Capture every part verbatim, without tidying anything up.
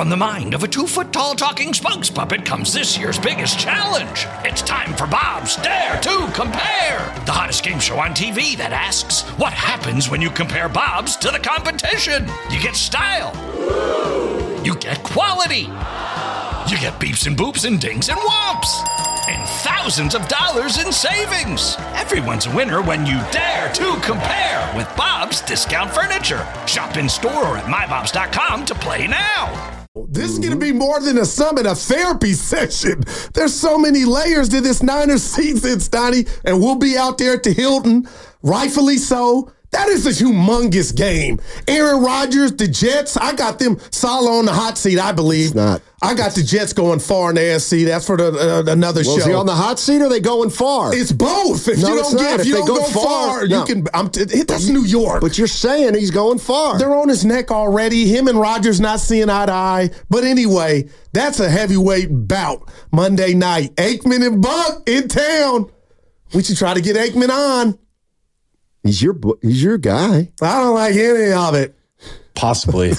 From the mind of a two-foot-tall talking spokes puppet comes this year's biggest challenge. It's time for Bob's Dare to Compare, the hottest game show on T V that asks, what happens when you compare Bobs to the competition? You get style. You get quality. You get beeps and boops and dings and whomps. And thousands of dollars in savings. Everyone's a winner when you dare to compare with Bob's Discount Furniture. Shop in store or at my bobs dot com to play now. This is going to be more than a summit, a therapy session. There's so many layers to this Niners season, Stoney, and we'll be out there at the Hilton, rightfully so. That is a humongous game. Aaron Rodgers, the Jets, I got them solid on the hot seat, I believe. It's not. I got the Jets going far in the A F C. That's for the, uh, another well, show. Is he on the hot seat or are they going far? It's both. If no, you don't get, if, if you don't go, go far, far no. you can. I'm t- that's New York. But you're saying he's going far. They're on his neck already. Him and Rodgers not seeing eye to eye. But anyway, that's a heavyweight bout Monday night. Aikman and Buck in town. We should try to get Aikman on. He's your he's your guy. I don't like any of it. Possibly.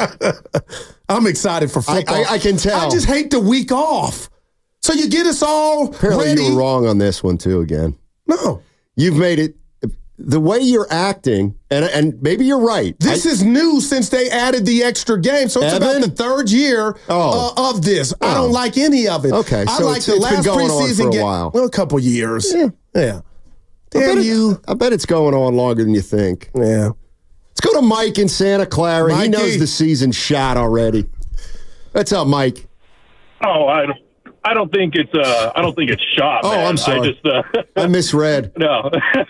I'm excited for football. I, I, I can tell. I just hate the week off. So you get us all Apparently ready. You were wrong on this one, too, again. No. You've made it, the way you're acting, and and maybe you're right. This I, is new since they added the extra game. So it's Evan? about the third year oh. uh, of this. Oh. I don't like any of it. Okay, I so like it's, the it's last been going preseason on for a game. while. Well, a couple years. Yeah. Yeah. I Damn bet you. It, I bet it's going on longer than you think. Yeah. Let's go to Mike in Santa Clara. Mikey. He knows the season's shot already. What's up, Mike? Oh, I don't, I don't think it's uh, I don't think it's shot. Oh, man. I'm sorry. I just uh, I misread. No,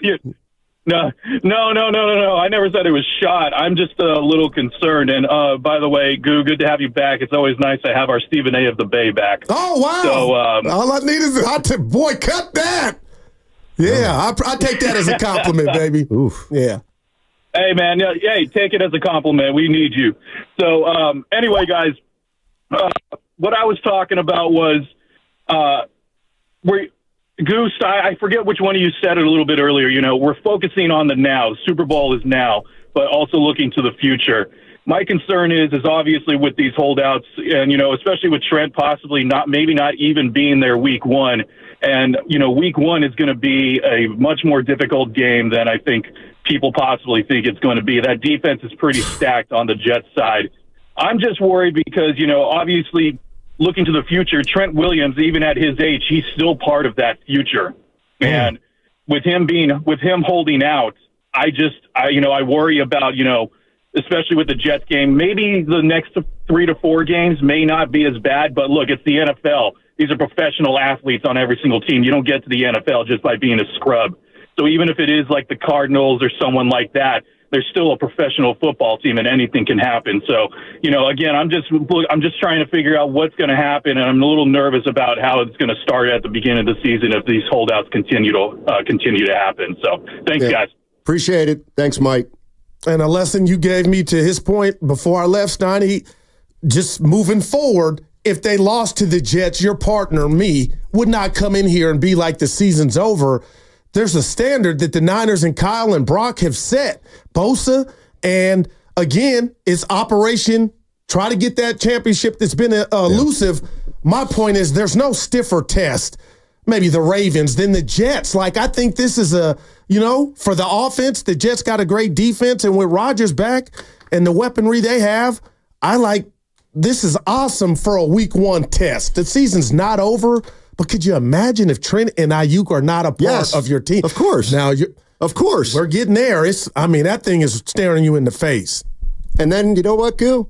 no, no, no, no, no, no. I never said it was shot. I'm just a little concerned. And uh, by the way, Goo, good to have you back. It's always nice to have our Stephen A. of the Bay back. Oh wow! So um, all I need is I t- boy, cut that. Yeah, I, I take that as a compliment, baby. Oof. Yeah. Hey, man. Yeah, hey, take it as a compliment. We need you. So, um, anyway, guys, uh, what I was talking about was, uh, we're, Goose, I, I forget which one of you said it a little bit earlier. You know, we're focusing on the now. Super Bowl is now, but also looking to the future. My concern is, is obviously with these holdouts, and, you know, especially with Trent possibly not, maybe not even being there week one. And, you know, week one is going to be a much more difficult game than I think people possibly think it's going to be. That defense is pretty stacked on the Jets side. I'm just worried because, you know, obviously looking to the future, Trent Williams, even at his age, he's still part of that future. And with him being, with him holding out, I just, I, you know, I worry about, you know, especially with the Jets game, maybe the next three to four games may not be as bad, but look, it's the N F L. These are professional athletes on every single team. You don't get to the N F L just by being a scrub. So even if it is like the Cardinals or someone like that, they're still a professional football team and anything can happen. So, you know, again, I'm just I'm just trying to figure out what's going to happen, and I'm a little nervous about how it's going to start at the beginning of the season if these holdouts continue to uh, continue to happen. So thanks, yeah. guys. Appreciate it. Thanks, Mike. And a lesson you gave me to his point before I left, Steiny, just moving forward, if they lost to the Jets, your partner, me, would not come in here and be like the season's over. There's a standard that the Niners and Kyle and Brock have set. Bosa, and again, it's Operation try to get that championship that's been uh, elusive. Yeah. My point is there's no stiffer test, maybe the Ravens, than the Jets. Like, I think this is a, you know, for the offense, the Jets got a great defense, and with Rodgers back and the weaponry they have, I like this is awesome for a week one test. The season's not over, but could you imagine if Trent and Ayuk are not a part yes, of your team? Of course. Now, you of course. We're getting there. It's, I mean, that thing is staring you in the face. And then, you know what, Goo?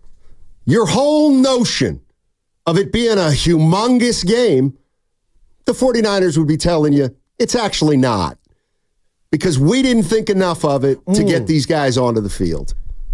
Your whole notion of it being a humongous game, the 49ers would be telling you it's actually not. Because we didn't think enough of it to mm. get these guys onto the field.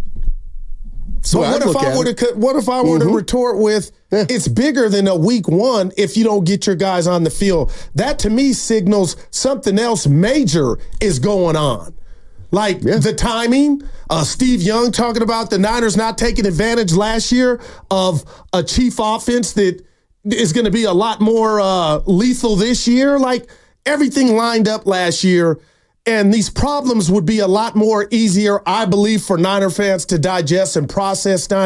So what if, I were to, what if I were mm-hmm. to retort with, yeah. it's bigger than a week one if you don't get your guys on the field? That, to me, signals something else major is going on. Like yeah. the timing, uh, Steve Young talking about the Niners not taking advantage last year of a chief offense that is going to be a lot more uh, lethal this year. Like, everything lined up last year. And these problems would be a lot more easier, I believe, for Niner fans to digest and process, Steiny,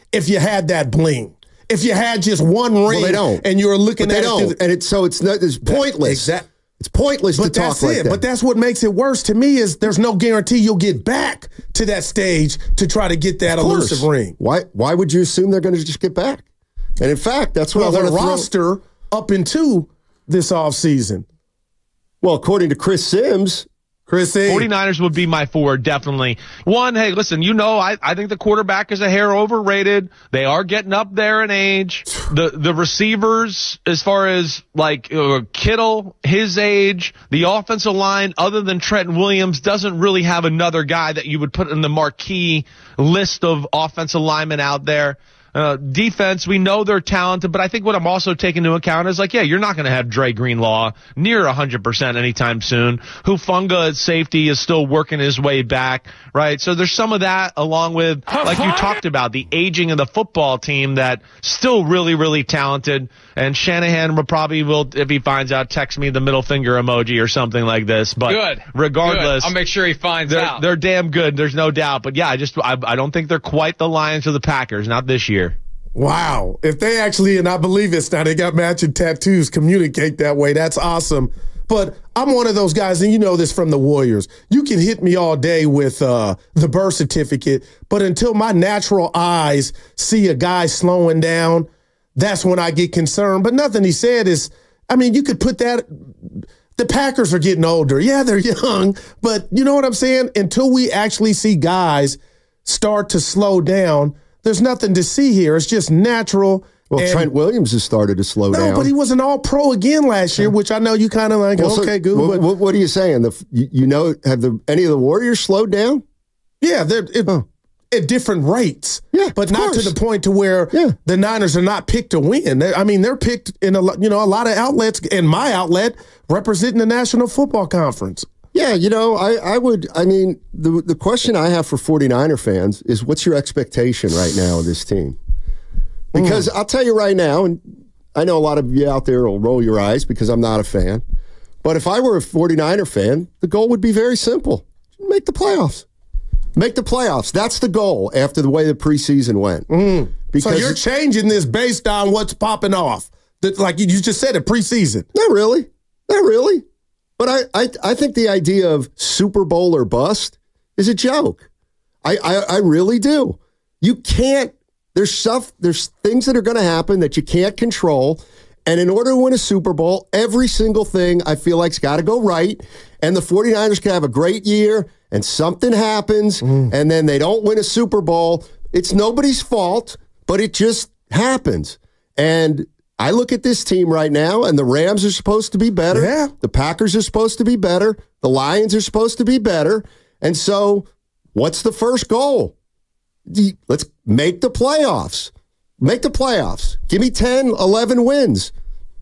if you had that bling. If you had just one ring, well, they don't. and you were looking but at they it, don't. The, and it's so it's not, it's pointless. Exactly. It's pointless but to talk that's like it. that. But that's what makes it worse to me is there's no guarantee you'll get back to that stage to try to get that elusive ring. Why? Why would you assume they're going to just get back? And in fact, that's what well, I want the to roster throw. up into this offseason. Well, according to Chris Sims. Chris A. 49ers would be my four, definitely. One, hey, listen, you know, I, I think the quarterback is a hair overrated. They are getting up there in age. The the receivers, as far as like uh, Kittle, his age, the offensive line, other than Trenton Williams, doesn't really have another guy that you would put in the marquee list of offensive linemen out there. Uh, defense, we know they're talented, but I think what I'm also taking into account is like, yeah, you're not going to have Dre Greenlaw near one hundred percent anytime soon. Hufanga at safety is still working his way back, right? So there's some of that along with, like you talked about, the aging of the football team that still really, really talented. And Shanahan will probably will, if he finds out, text me the middle finger emoji or something like this. But good. regardless, good. I'll make sure he finds they're, out. They're damn good. There's no doubt. But yeah, I just, I, I don't think they're quite the Lions or the Packers, not this year. Wow. If they actually, and I believe it's now, they got matching tattoos, communicate that way. That's awesome. But I'm one of those guys, and you know this from the Warriors. You can hit me all day with uh, the birth certificate, but until my natural eyes see a guy slowing down, that's when I get concerned. But nothing he said is, I mean, you could put that, the Packers are getting older. Yeah, they're young, but you know what I'm saying? Until we actually see guys start to slow down, there's nothing to see here. It's just natural. Well, and Trent Williams has started to slow no, down. No, but he was an all-pro again last year, which I know you kind of like, well, so okay, good. What, but what, what are you saying? The, you, you know, have the any of the Warriors slowed down? Yeah, they're it, oh. at different rates. Yeah, but of not course. to the point to where yeah. the Niners are not picked to win. They're, I mean, they're picked in a you know a lot of outlets, and my outlet representing the National Football Conference. Yeah, you know, I, I would, I mean, the the question I have for 49er fans is what's your expectation right now of this team? Because mm. I'll tell you right now, and I know a lot of you out there will roll your eyes because I'm not a fan, but if I were a 49er fan, the goal would be very simple. Make the playoffs. Make the playoffs. That's the goal after the way the preseason went. Mm. Because so you're changing this based on what's popping off. Like you just said, it preseason. Not really. Not really. But I, I, I think the idea of Super Bowl or bust is a joke. I, I, I really do. You can't, there's stuff, there's things that are going to happen that you can't control. And in order to win a Super Bowl, every single thing I feel like's got to go right. And the 49ers can have a great year and something happens mm. and then they don't win a Super Bowl. It's nobody's fault, but it just happens. And I look at this team right now, and the Rams are supposed to be better. Yeah. The Packers are supposed to be better. The Lions are supposed to be better. And so what's the first goal? Let's make the playoffs. Make the playoffs. Give me ten, eleven wins.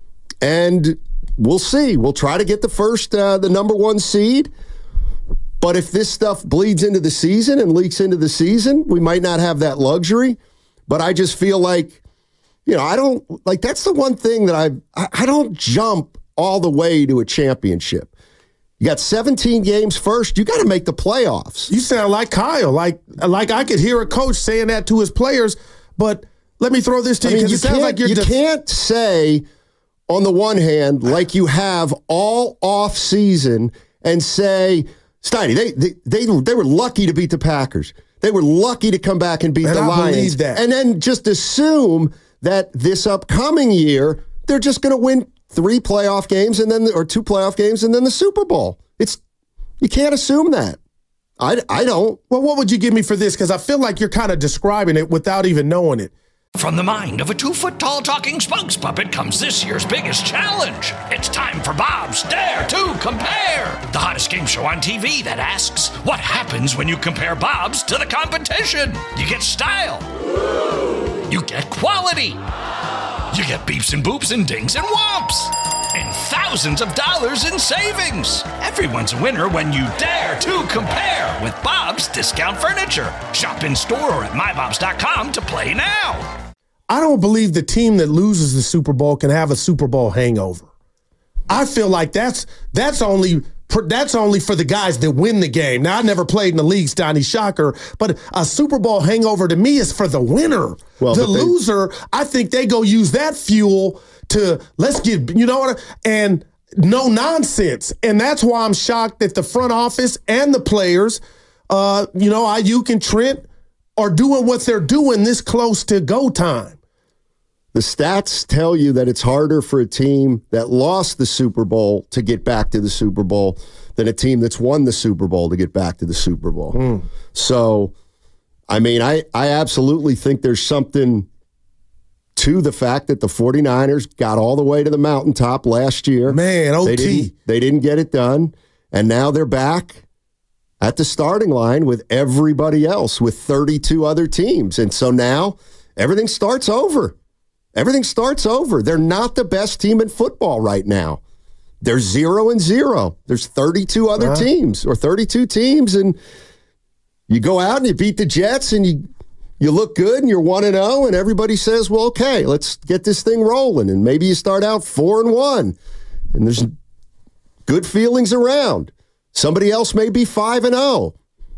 And we'll see. We'll try to get the first, uh, the number one seed. But if this stuff bleeds into the season and leaks into the season, we might not have that luxury. But I just feel like, you know, I don't, like, that's the one thing that I've, I, I don't jump all the way to a championship. You got seventeen games first. You got to make the playoffs. You sound like Kyle. Like, like I could hear a coach saying that to his players. But let me throw this to you, because I mean, it sounds like you're you def- can't say, on the one hand, like you have all off season, and say, Steiny, they they they, they were lucky to beat the Packers. They were lucky to come back and beat and the I Lions. Believe that. And then just assume that this upcoming year, they're just going to win three playoff games and then, or two playoff games and then the Super Bowl. It's, you can't assume that. I, I don't. Well, what would you give me for this? Because I feel like you're kind of describing it without even knowing it. From the mind of a two-foot-tall talking spokes puppet comes this year's biggest challenge. It's time for Bob's Dare to Compare, the hottest game show on T V that asks, what happens when you compare Bob's to the competition? You get style. You get quality. You get beeps and boops and dings and whomps. And thousands of dollars in savings. Everyone's a winner when you dare to compare with Bob's Discount Furniture. Shop in store or at my bobs dot com to play now. I don't believe the team that loses the Super Bowl can have a Super Bowl hangover. I feel like that's that's only that's only for the guys that win the game. Now, I never played in the league, Stoney, shocker, but a Super Bowl hangover to me is for the winner. Well, the they, loser, I think they go use that fuel to, let's get, you know what, and no nonsense. And that's why I'm shocked that the front office and the players, uh, you know, Ayuk and Trent are doing what they're doing this close to go time. The stats tell you that it's harder for a team that lost the Super Bowl to get back to the Super Bowl than a team that's won the Super Bowl to get back to the Super Bowl. Mm. So, I mean, I, I absolutely think there's something to the fact that the 49ers got all the way to the mountaintop last year. Man, O T. They didn't, they didn't get it done, and now they're back at the starting line with everybody else, with thirty-two other teams. And so now everything starts over. Everything starts over. They're not the best team in football right now. They're zero and zero. There's thirty-two other uh-huh. teams or thirty-two teams, and you go out and you beat the Jets and you you look good and you're one and oh, and everybody says, well, okay, let's get this thing rolling. And maybe you start out four and one, and there's good feelings around. Somebody else may be five and oh,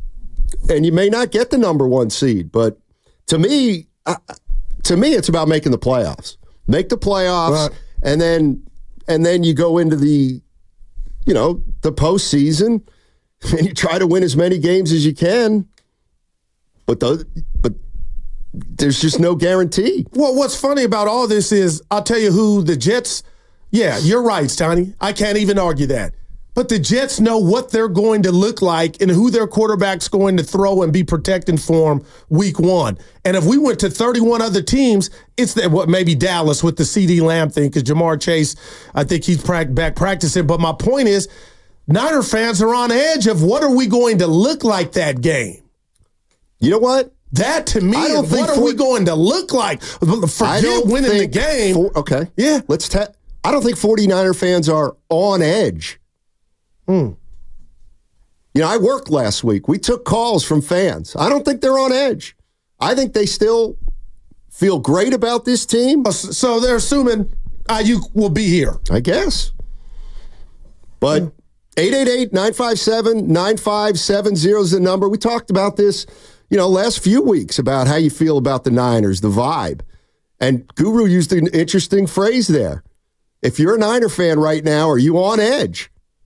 and you may not get the number one seed. But to me, I, To me, it's about making the playoffs. Make the playoffs, right. and then and then you go into the, you know, the postseason, and you try to win as many games as you can. But the, but there's just no guarantee. Well, what's funny about all this is, I'll tell you who the Jets. Yeah, you're right, Stoney. I can't even argue that. But the Jets know what they're going to look like and who their quarterback's going to throw and be protecting for them week one. And if we went to thirty-one other teams, it's the, what maybe Dallas with the CeeDee Lamb thing, because Jamar Chase, I think he's pra- back practicing. But my point is, Niner fans are on edge of what are we going to look like that game? You know what? That to me, is what are for, we going to look like? Forget winning the game. For, okay. Yeah. Let's. Ta- I don't think 49er fans are on edge. Hmm. You know, I worked last week. We took calls from fans. I don't think they're on edge. I think they still feel great about this team. So they're assuming Ayuk will be here. I guess. But eight eight eight, nine five seven, nine five seven zero is the number. We talked about this, you know, last few weeks about how you feel about the Niners, the vibe. And Guru used an interesting phrase there. If you're a Niner fan right now, are you on edge?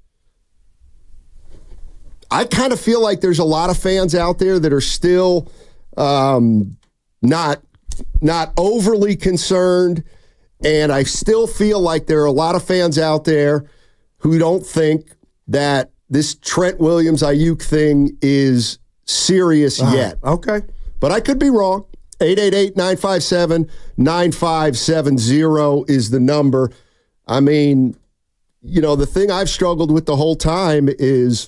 I kind of feel like there's a lot of fans out there that are still um, not not overly concerned, and I still feel like there are a lot of fans out there who don't think that this Trent Williams-Ayuk thing is serious uh, yet. Okay. But I could be wrong. eight eight eight, nine five seven, nine five seven zero is the number. I mean, you know, the thing I've struggled with the whole time is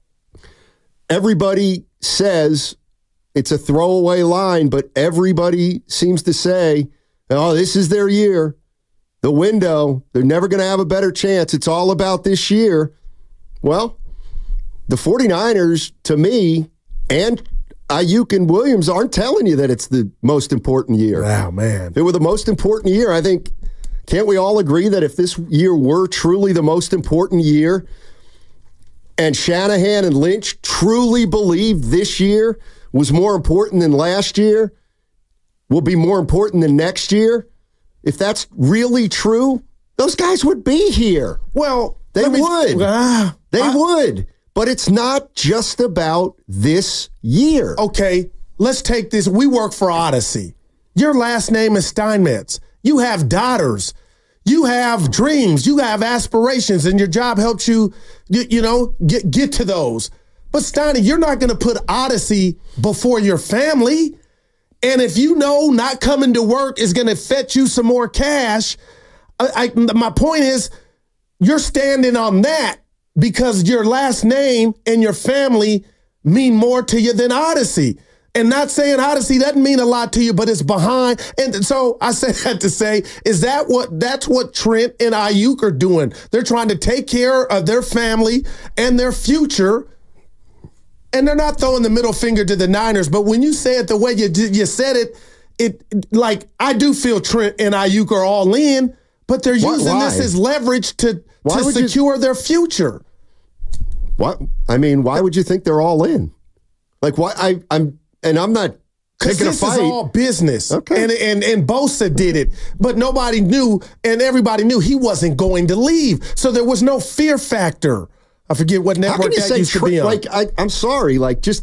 everybody says it's a throwaway line, but everybody seems to say, oh, this is their year. The window, they're never going to have a better chance. It's all about this year. Well, the 49ers, to me, and Ayuk and Williams aren't telling you that it's the most important year. Wow, man. If it were the most important year, I think, can't we all agree that if this year were truly the most important year, and Shanahan and Lynch truly believe this year was more important than last year, will be more important than next year, if that's really true, those guys would be here. Well, they me, would. Uh, they I, would. But it's not just about this year. Okay, let's take this. We work for Odyssey. Your last name is Steinmetz. You have daughters. You have dreams. You have aspirations, and your job helps you, you, you know, get, get to those. But, Steiny, you're not going to put Odyssey before your family. And if you know not coming to work is going to fetch you some more cash, I, I, my point is you're standing on that because your last name and your family mean more to you than Odyssey. And not saying Odyssey doesn't mean a lot to you, but it's behind. And so I say that to say, is that what that's what Trent and Ayuk are doing? They're trying to take care of their family and their future. And they're not throwing the middle finger to the Niners. But when you say it the way you did, you said it, it like I do feel Trent and Ayuk are all in, but they're using Why? this as leverage to, to secure you, their future. What? I mean, why would you think they're all in? Like, why? I, I'm, and I'm not Because taking a this fight. is all business. Okay. And, and and Bosa did it, but nobody knew, and everybody knew he wasn't going to leave. So there was no fear factor. I forget what How network can you that say used to Trent? be on. Like, I, I'm sorry. Like, just,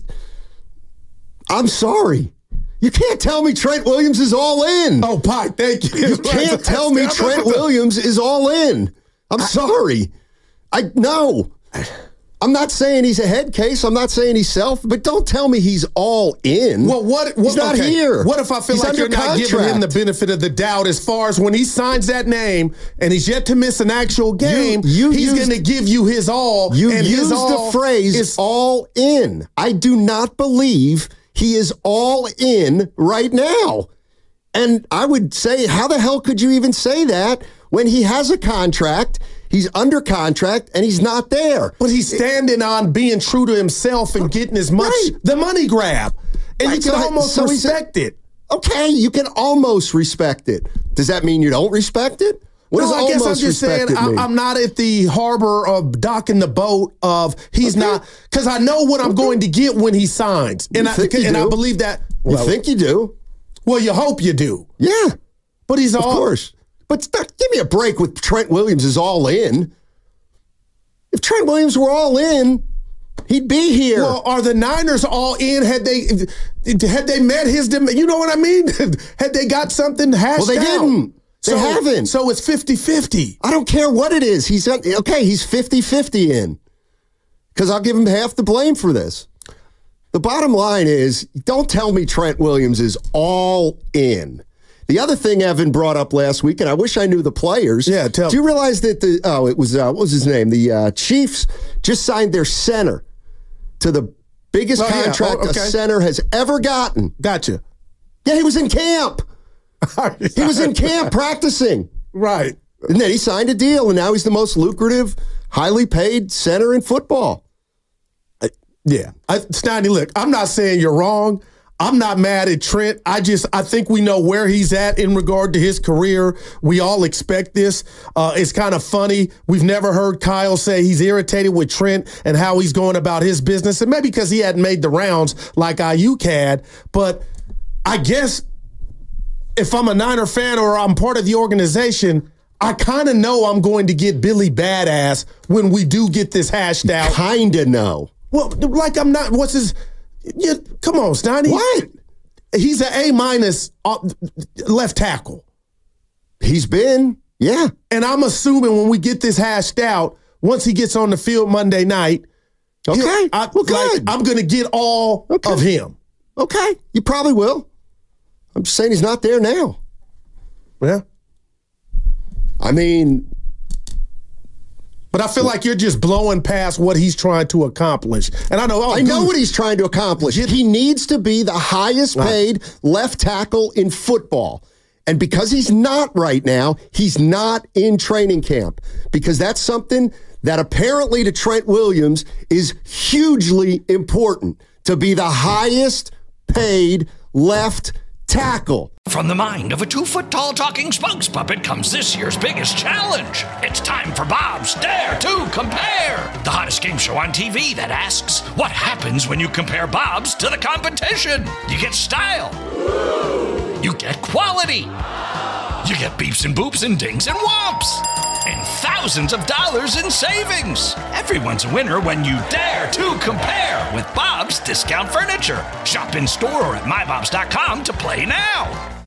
I'm sorry. You can't tell me Trent Williams is all in. oh, Pike, thank you. You can't tell me Trent Williams is all in. I'm sorry. I no. I'm not saying he's a head case. I'm not saying he's self, but don't tell me he's all in. Well, what? what he's not okay. here. What if I feel He's like under you're not giving him the contract. benefit of the doubt as far as when he signs that name and he's yet to miss an actual game? you he's used- going to give you his all. You and used his all the phrase is all in. I do not believe he is all in right now. And I would say, how the hell could you even say that when he has a contract, he's under contract, and he's not there? But he's standing on being true to himself and getting as much Right. the money grab, and Right, you can so- almost so he's a- respect it. Okay, you can almost respect it. Does that mean you don't respect it? What No, does I guess I'm almost just saying respect it I, mean? I'm not at the harbor of docking the boat of he's Okay. not because I know what I'm going to get when he signs, and You I think you and I do? believe that. You Well, think you do? well, you hope you do, Yeah, but he's of all course. But stop, give me a break with Trent Williams is all in. If Trent Williams were all in, he'd be here. Well, are the Niners all in? Had they had they met his dem- you know what I mean? Had they got something hashed Well, they out? didn't. They so, haven't. So it's fifty-fifty. I don't care what it is. He's okay. He's fifty-fifty in because I'll give him half the blame for this. The bottom line is, don't tell me Trent Williams is all in. The other thing Evan brought up last week, and I wish I knew the players. Yeah, tell Do you realize that the oh, it was uh, what was his name? The uh, Chiefs just signed their center to the biggest Oh, yeah. contract Oh, okay. a center has ever gotten. Gotcha. Yeah, he was in camp. He was in camp practicing. Right. And then he signed a deal, and now he's the most lucrative, highly paid center in football. Yeah. I, Snotty, look, I'm not saying you're wrong. I'm not mad at Trent. I just, I think we know where he's at in regard to his career. We all expect this. Uh, it's kind of funny. We've never heard Kyle say he's irritated with Trent and how he's going about his business. And maybe because he hadn't made the rounds like Ayuk had. But I guess if I'm a Niner fan or I'm part of the organization, I kind of know I'm going to get Billy Badass when we do get this hashed out. Kinda know. Well, like I'm not. What's his? Yeah, come on, Stoney. What? He's an A minus uh, left tackle, He's been, yeah. and I'm assuming when we get this hashed out, once he gets on the field Monday night, Okay. he'll- I, Well, like, good. I'm going to get all Okay. of him. Okay. You probably will. I'm just saying he's not there now. Yeah, I mean, but I feel like you're just blowing past what he's trying to accomplish, and I know. Oh, I know dude, what he's trying to accomplish. He needs to be the highest paid left tackle in football. And because he's not right now, he's not in training camp. Because that's something that apparently to Trent Williams is hugely important, to be the highest paid left tackle. From the mind of a two-foot-tall talking spokes puppet comes this year's biggest challenge. It's time for Bob's Dare to Compare, the hottest game show on T V that asks, what happens when you compare Bob's to the competition? You get style. You get quality. You get beeps and boops and dings and whomps. And thousands of dollars in savings. Everyone's a winner when you dare to compare with Bob's Discount Furniture. Shop in store or at my bobs dot com to play now.